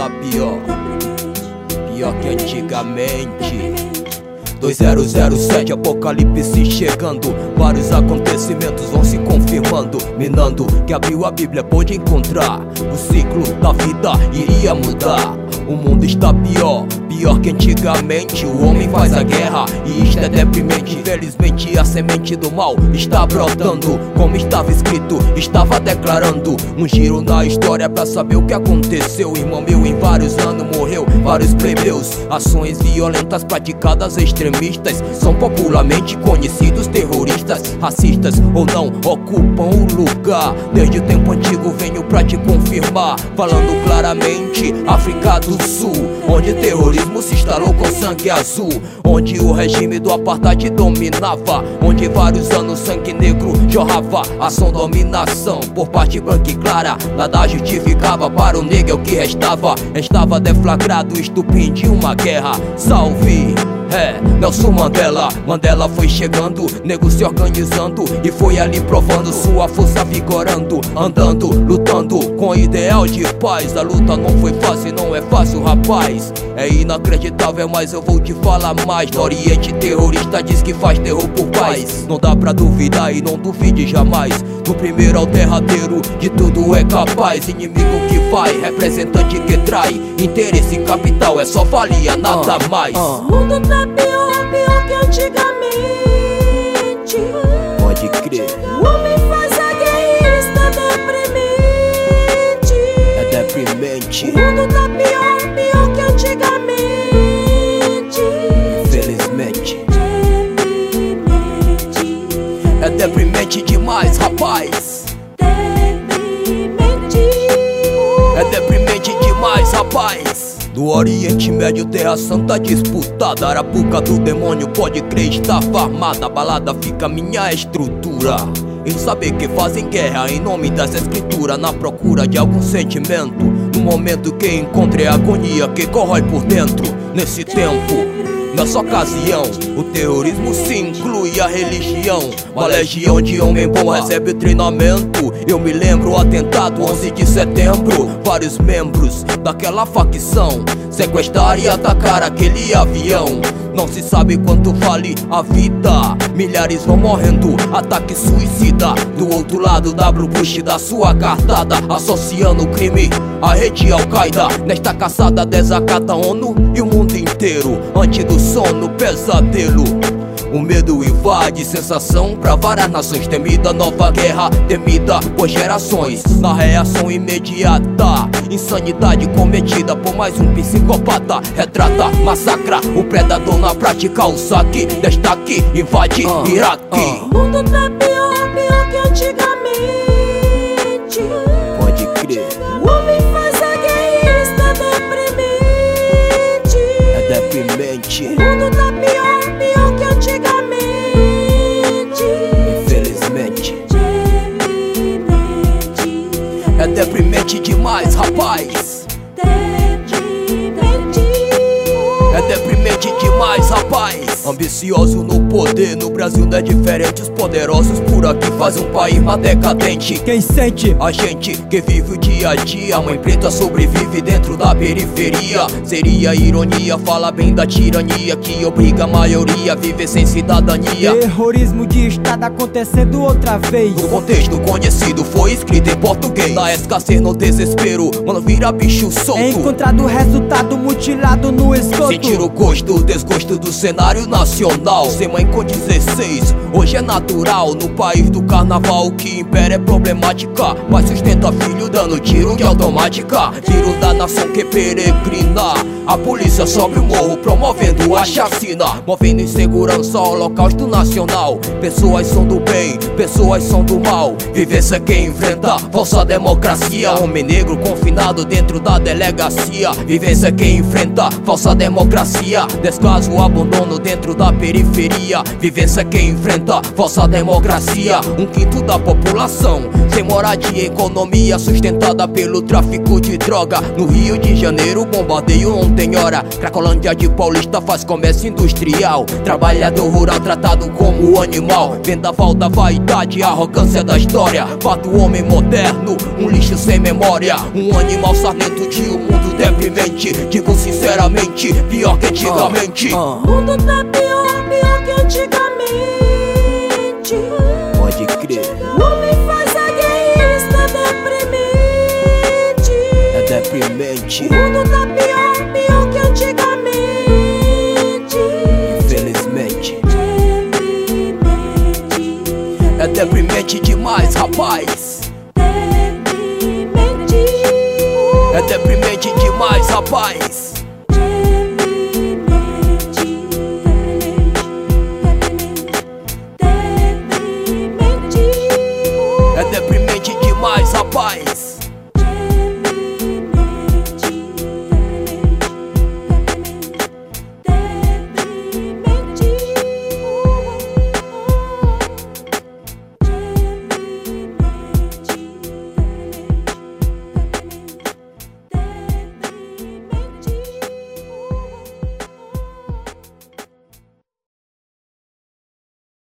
tá pior, pior que antigamente. 2007, apocalipse chegando, vários acontecimentos vão se confirmando, minando que abriu a Bíblia pôde encontrar o ciclo da vida iria mudar. O mundo está pior, pior que antigamente. O homem faz a guerra e isto é deprimente. Infelizmente a semente do mal está brotando, como estava escrito, estava declarando. Um giro na história pra saber o que aconteceu. Irmão meu em vários anos morreu, vários plebeus. Ações violentas praticadas extremistas são popularmente conhecidos terroristas. Racistas ou não ocupam o lugar. Desde o tempo antigo venho pra te confirmar, falando claramente, África do Sul, onde terrorismo se instalou com sangue azul, onde o regime do apartheid dominava, onde vários anos sangue negro jorrava. Ação, dominação por parte branca e clara, nada justificava para o negro, é o que restava. Estava deflagrado o estupim de uma guerra. Salve! Nelson Mandela. Mandela foi chegando, nego se organizando e foi ali provando sua força vigorando, andando, lutando com ideal de paz. A luta não foi fácil, não é fácil, rapaz. É inacreditável, mas eu vou te falar mais. No Oriente terrorista diz que faz terror por paz. Não dá pra duvidar e não duvide jamais. Do primeiro ao derradeiro, de tudo é capaz. Inimigo que vai, representante que trai. Interesse capital, é só valia, nada mais. O mundo tá pior, pior que antigamente. Pode crer. O homem faz a guerra e está deprimente. É deprimente. O mundo tá pior, pior que antigamente. Infelizmente. É deprimente demais, rapaz. É deprimente demais, rapaz. Do Oriente Médio, Terra Santa disputada. Arapuca do demônio, pode crer, está farmada. A balada fica minha estrutura. Em saber que fazem guerra em nome dessa escritura, na procura de algum sentimento. No momento que encontrei a agonia que corrói por dentro. Nesse tempo, nessa ocasião, o terrorismo se inclui a religião. Uma legião de homem bom recebe o treinamento. Eu me lembro o atentado 11 de setembro. Vários membros daquela facção sequestraram e atacaram aquele avião. Não se sabe quanto vale a vida, milhares vão morrendo, ataque suicida. Do outro lado, W. Bush da sua cartada, associando o crime à rede Al-Qaeda. Nesta caçada desacata a ONU e o mundo inteiro. Antes do sono, pesadelo. O medo invade, sensação pra várias nações. Temida, nova guerra, temida por gerações. Na reação imediata, insanidade cometida por mais um psicopata. Retrata, massacra, o predador na prática. O saque, destaque, invade Iraque. O mundo tá pior, pior que antigamente. Pode crer. O homem faz a guerra e está deprimente. É deprimente. O mundo tá pior, pior que antigamente. Infelizmente. É deprimente demais, rapaz. É deprimente demais, rapaz. Ambicioso no poder, no Brasil não é diferente. Os poderosos por aqui fazem um país mais decadente. Quem sente? A gente que vive o dia a dia. A mãe preta sobrevive dentro da periferia. Seria ironia falar bem da tirania que obriga a maioria a viver sem cidadania. Terrorismo de estado acontecendo outra vez. No contexto conhecido foi escrito em português. Na escassez, no desespero, mano, vira bicho solto. É encontrado o resultado mutilado no esgoto. Sentir o gosto, o desgosto do cenário nacional. Ser mãe com 16, hoje é natural. No país do carnaval, o que impera é problemática. Pai sustenta filho dando tiro de automática. Tiro da nação que peregrina. A polícia sobe o morro promovendo a chacina. Movendo insegurança, holocausto nacional. Pessoas são do bem, pessoas são do mal. Vivência que enfrenta falsa democracia. Homem negro confinado dentro da delegacia. Vivência que enfrenta falsa democracia. descaso, abandono dentro da periferia. Vivência é quem enfrenta falsa democracia. 1/5 da população sem moradia e economia sustentada pelo tráfico de droga. No Rio de Janeiro, bombardeio não tem hora. Cracolândia de Paulista faz comércio industrial. Trabalhador rural tratado como animal. Vendaval da vaidade, arrogância da história. Fato homem moderno, um lixo sem memória. Um animal sarnento de um mundo deprimente. Digo sinceramente, pior que antigamente. O mundo tá pior que antigamente. Pode crer. Não me faz agueísta, deprimente. É deprimente. O mundo tá pior que antigamente. Infelizmente. É deprimente demais, rapaz. É deprimente demais, rapaz.